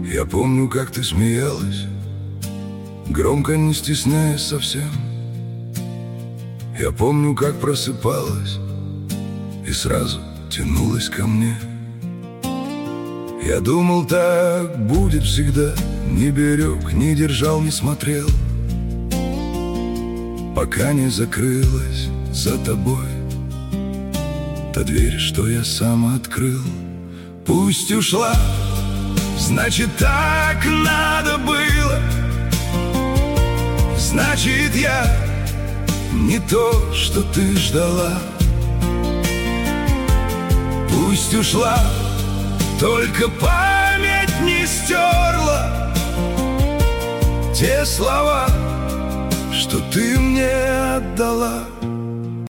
Я помню, как ты смеялась, громко, не стесняясь совсем. Я помню, как просыпалась и сразу тянулась ко мне. Я думал, так будет всегда, не берег, не держал, не смотрел, пока не закрылась за тобой та дверь, что я сам открыл. Пусть ушла, значит, так надо было. Значит, я не то, что ты ждала. Пусть ушла, только память не стерла те слова, что ты мне отдала.